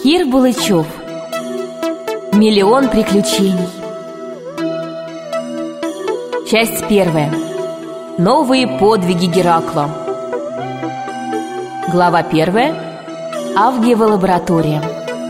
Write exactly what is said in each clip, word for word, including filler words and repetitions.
Кир Булычев. Миллион приключений. Часть первая. Новые подвиги Геракла. Глава первая. Авгиева лаборатория.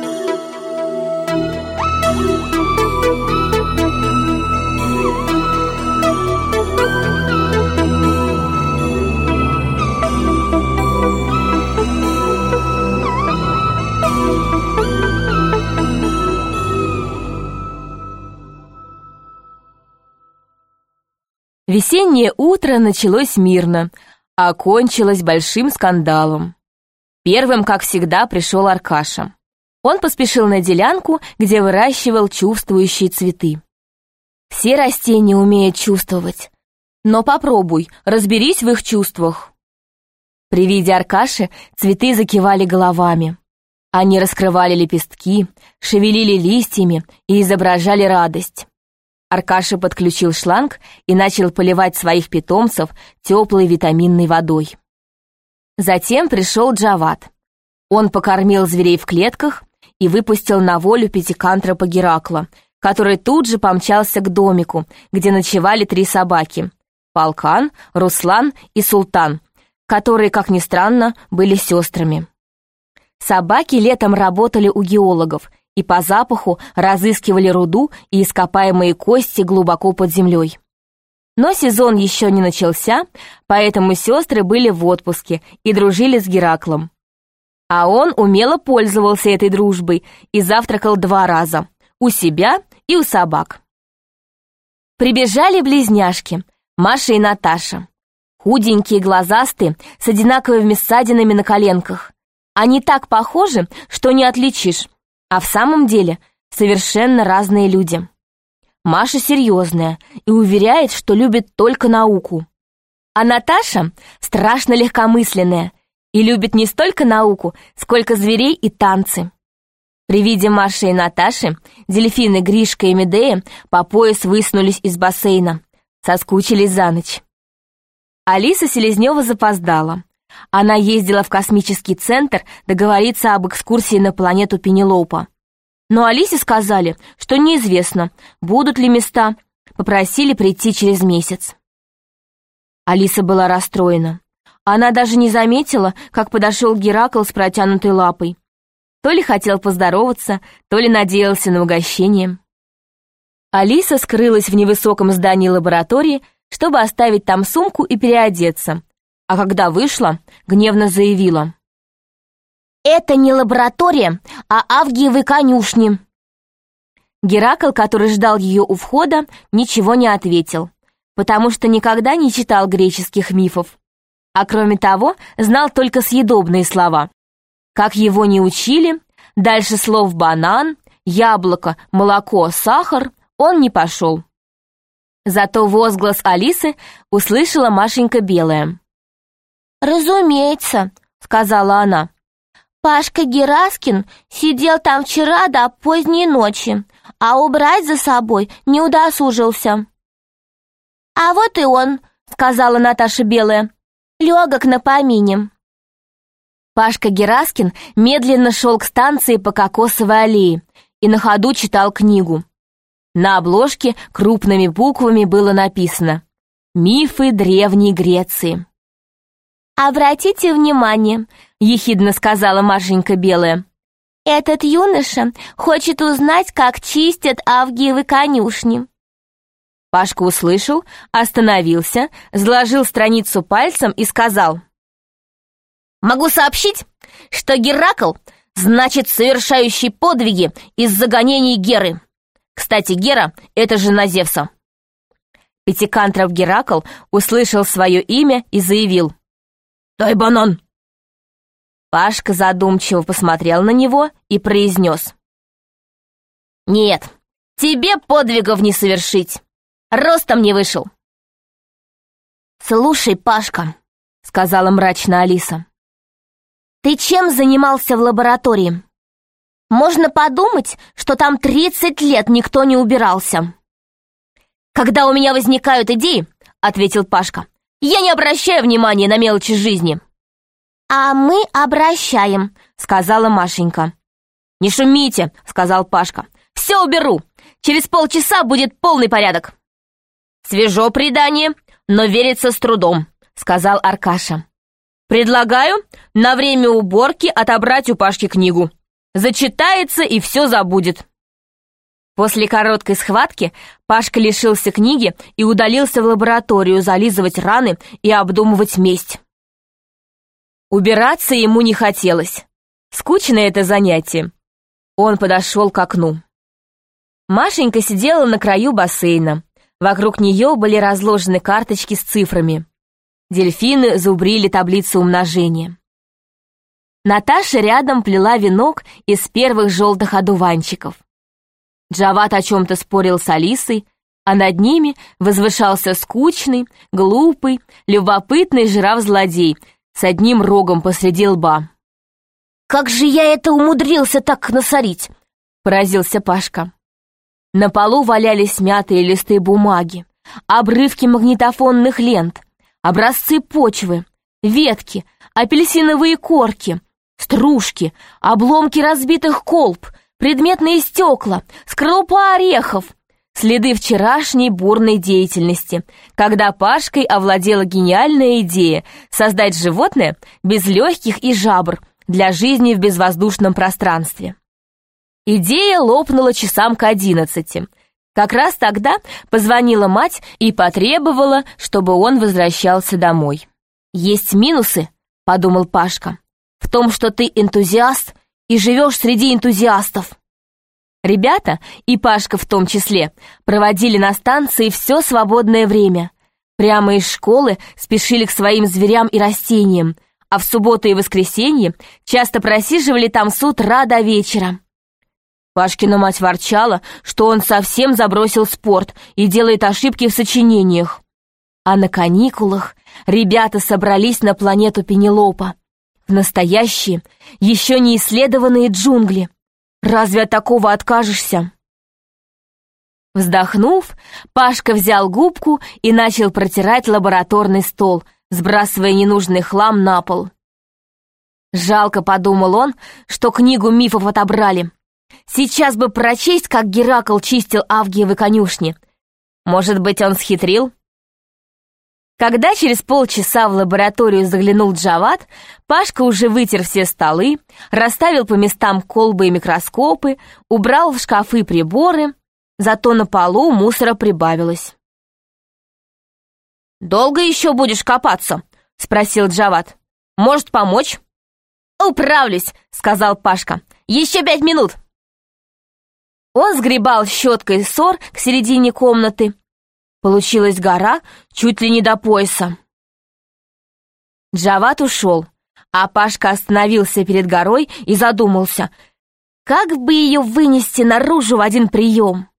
Весеннее утро началось мирно, а окончилось большим скандалом. Первым, как всегда, пришел Аркаша. Он поспешил на делянку, где выращивал чувствующие цветы. Все растения умеют чувствовать, но попробуй, разберись в их чувствах. При виде Аркаши цветы закивали головами. Они раскрывали лепестки, шевелили листьями и изображали радость. Аркаша подключил шланг и начал поливать своих питомцев теплой витаминной водой. Затем пришел Джавад. Он покормил зверей в клетках и выпустил на волю пятикантропа Геракла, который тут же помчался к домику, где ночевали три собаки — Полкан, Руслан и Султан, которые, как ни странно, были сестрами. Собаки летом работали у геологов и по запаху разыскивали руду и ископаемые кости глубоко под землей. Но сезон еще не начался, поэтому сестры были в отпуске и дружили с Гераклом. А он умело пользовался этой дружбой и завтракал два раза — у себя и у собак. Прибежали близняшки Маша и Наташа. Худенькие, глазастые, с одинаковыми ссадинами на коленках. Они так похожи, что не отличишь. А в самом деле совершенно разные люди. Маша серьезная и уверяет, что любит только науку. А Наташа страшно легкомысленная и любит не столько науку, сколько зверей и танцы. При виде Маши и Наташи дельфины Гришка и Медея по пояс высунулись из бассейна, соскучились за ночь. Алиса Селезнева запоздала. Она ездила в космический центр договориться об экскурсии на планету Пенелопа. Но Алисе сказали, что неизвестно, будут ли места, попросили прийти через месяц. Алиса была расстроена. Она даже не заметила, как подошел Геракл с протянутой лапой. То ли хотел поздороваться, то ли надеялся на угощение. Алиса скрылась в невысоком здании лаборатории, чтобы оставить там сумку и переодеться. А когда вышла, гневно заявила: «Это не лаборатория, а Авгиевы конюшни». Геракл, который ждал ее у входа, ничего не ответил, потому что никогда не читал греческих мифов. А кроме того, знал только съедобные слова. Как его не учили, дальше слов «банан», «яблоко», «молоко», «сахар» он не пошел. Зато возглас Алисы услышала Машенька Белая. «Разумеется», — сказала она. «Пашка Гераскин сидел там вчера до поздней ночи, а убрать за собой не удосужился». «А вот и он», — сказала Наташа Белая, — «легок на помине». Пашка Гераскин медленно шел к станции по Кокосовой аллее и на ходу читал книгу. На обложке крупными буквами было написано «Мифы Древней Греции». «Обратите внимание», — ехидно сказала Машенька Белая. «Этот юноша хочет узнать, как чистят Авгиевы конюшни». Пашка услышал, остановился, сложил страницу пальцем и сказал: «Могу сообщить, что Геракл значит совершающий подвиги из загонений Геры. Кстати, Гера — это жена Зевса». Пятикантроп Геракл услышал свое имя и заявил: «Дай банан!» Пашка задумчиво посмотрел на него и произнес: «Нет, тебе подвигов не совершить. Ростом не вышел». «Слушай, Пашка», — сказала мрачно Алиса, — «ты чем занимался в лаборатории? Можно подумать, что там тридцать лет никто не убирался». «Когда у меня возникают идеи, — ответил Пашка, — я не обращаю внимания на мелочи жизни». «А мы обращаем», — сказала Машенька. «Не шумите», — сказал Пашка. «Все уберу. Через полчаса будет полный порядок». «Свежо предание, но верится с трудом», — сказал Аркаша. «Предлагаю на время уборки отобрать у Пашки книгу. Зачитается и все забудет». После короткой схватки Пашка лишился книги и удалился в лабораторию зализывать раны и обдумывать месть. Убираться ему не хотелось. Скучное это занятие. Он подошел к окну. Машенька сидела на краю бассейна. Вокруг нее были разложены карточки с цифрами. Дельфины зубрили таблицу умножения. Наташа рядом плела венок из первых желтых одуванчиков. Джават о чем-то спорил с Алисой, а над ними возвышался скучный, глупый, любопытный жираф-злодей с одним рогом посреди лба. «Как же я это умудрился так насорить?» — поразился Пашка. На полу валялись мятые листы бумаги, обрывки магнитофонных лент, образцы почвы, ветки, апельсиновые корки, стружки, обломки разбитых колб, предметные стекла, скорлупа орехов, следы вчерашней бурной деятельности, когда Пашкой овладела гениальная идея создать животное без легких и жабр для жизни в безвоздушном пространстве. Идея лопнула часам к одиннадцати. Как раз тогда позвонила мать и потребовала, чтобы он возвращался домой. «Есть минусы», — подумал Пашка, «в том, что ты энтузиаст и живешь среди энтузиастов». Ребята, и Пашка в том числе, проводили на станции все свободное время. Прямо из школы спешили к своим зверям и растениям, а в субботу и воскресенье часто просиживали там с утра до вечера. Пашкина мать ворчала, что он совсем забросил спорт и делает ошибки в сочинениях. А на каникулах ребята собрались на планету Пенелопа, в настоящие, еще не исследованные джунгли. Разве от такого откажешься? Вздохнув, Пашка взял губку и начал протирать лабораторный стол, сбрасывая ненужный хлам на пол. Жалко, подумал он, что книгу мифов отобрали. Сейчас бы прочесть, как Геракл чистил Авгиевы конюшни. Может быть, он схитрил? Когда через полчаса в лабораторию заглянул Джават, Пашка уже вытер все столы, расставил по местам колбы и микроскопы, убрал в шкафы приборы, зато на полу мусора прибавилось. «Долго еще будешь копаться?» — спросил Джават. «Может, помочь?» «Управлюсь», — сказал Пашка. «Еще пять минут». Он сгребал щеткой сор к середине комнаты. Получилась гора чуть ли не до пояса. Джават ушел, а Пашка остановился перед горой и задумался, как бы ее вынести наружу в один прием.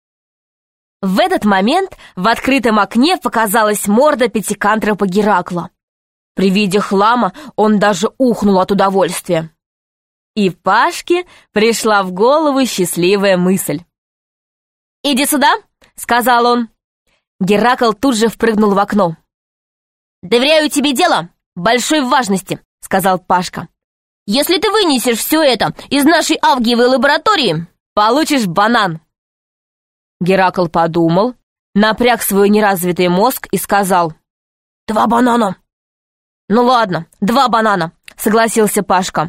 В этот момент в открытом окне показалась морда пятикантропа Геракла. При виде хлама он даже ухнул от удовольствия. И Пашке пришла в голову счастливая мысль. «Иди сюда», — сказал он. Геракл тут же впрыгнул в окно. «Доверяю тебе дело большой важности», — сказал Пашка. «Если ты вынесешь все это из нашей Авгиевой лаборатории, получишь банан». Геракл подумал, напряг свой неразвитый мозг и сказал: «Два банана». «Ну ладно, два банана», — согласился Пашка.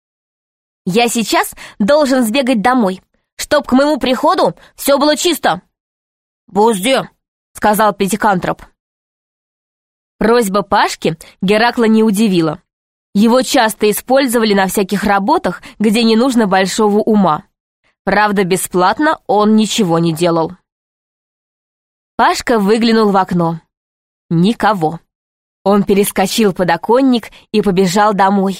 «Я сейчас должен сбегать домой, чтоб к моему приходу все было чисто». «Подожди», — сказал пятикантроп. Просьба Пашки Геракла не удивила. Его часто использовали на всяких работах, где не нужно большого ума. Правда, бесплатно он ничего не делал. Пашка выглянул в окно. Никого. Он перескочил подоконник и побежал домой.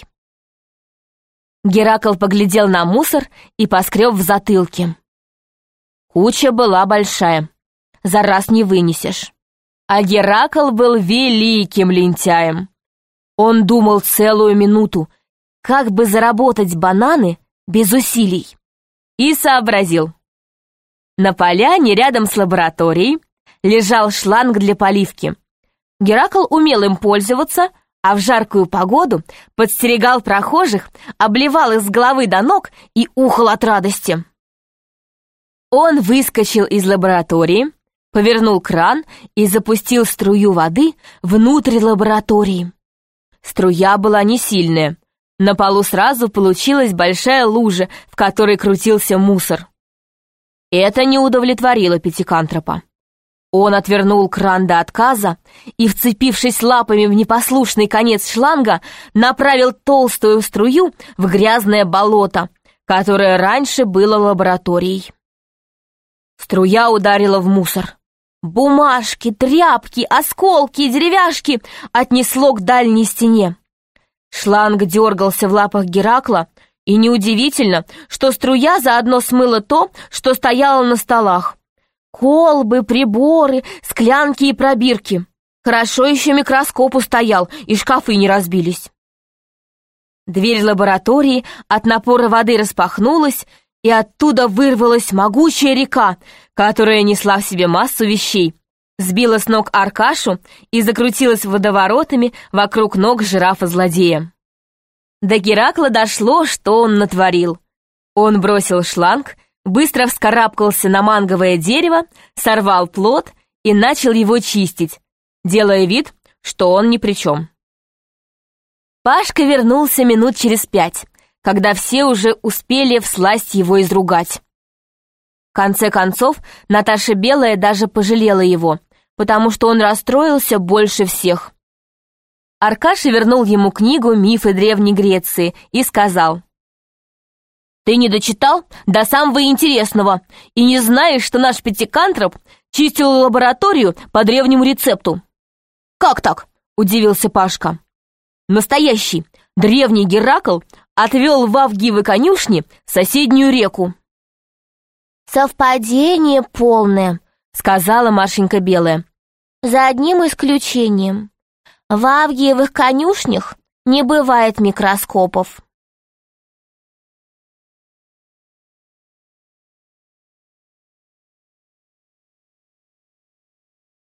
Геракл поглядел на мусор и поскреб в затылке. Куча была большая, за раз не вынесешь. А Геракл был великим лентяем. Он думал целую минуту, как бы заработать бананы без усилий. И сообразил. На поляне рядом с лабораторией лежал шланг для поливки. Геракл умел им пользоваться, а в жаркую погоду подстерегал прохожих, обливал их с головы до ног и ухал от радости. Он выскочил из лаборатории, повернул кран и запустил струю воды внутрь лаборатории. Струя была не сильная. На полу сразу получилась большая лужа, в которой крутился мусор. Это не удовлетворило пятикантропа. Он отвернул кран до отказа и, вцепившись лапами в непослушный конец шланга, направил толстую струю в грязное болото, которое раньше было лабораторией. Струя ударила в мусор. Бумажки, тряпки, осколки, деревяшки отнесло к дальней стене. Шланг дергался в лапах Геракла, и неудивительно, что струя заодно смыла то, что стояло на столах. Колбы, приборы, склянки и пробирки. Хорошо еще микроскоп устоял, и шкафы не разбились. Дверь лаборатории от напора воды распахнулась, и оттуда вырвалась могучая река, которая несла в себе массу вещей, сбила с ног Аркашу и закрутилась водоворотами вокруг ног жирафа-злодея. До Геракла дошло, что он натворил. Он бросил шланг, быстро вскарабкался на манговое дерево, сорвал плод и начал его чистить, делая вид, что он ни при чем. Пашка вернулся минут через пять, когда все уже успели всласть его изругать. В конце концов, Наташа Белая даже пожалела его, потому что он расстроился больше всех. Аркаша вернул ему книгу «Мифы Древней Греции» и сказал: «Ты не дочитал до самого интересного и не знаешь, что наш пятикантроп чистил лабораторию по древнему рецепту». «Как так?» — удивился Пашка. «Настоящий древний Геракл отвел в Авгиевы конюшни соседнюю реку». «Совпадение полное», — сказала Машенька Белая. «За одним исключением. В Авгиевых конюшнях не бывает микроскопов».